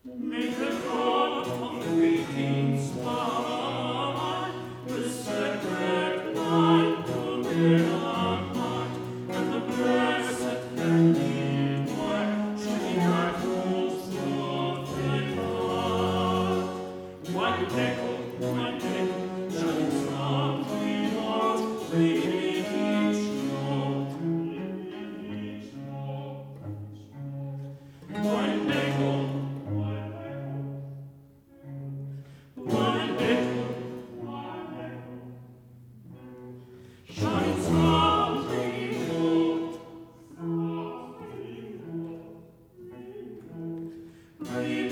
May the God of redeemed spy the sacred light to bear on high, and the blessed heavenly choir shining bright holds the faith high. Why you echo, shining softly out, leading each note, each note. Why echo, shines softly forth, softly forth,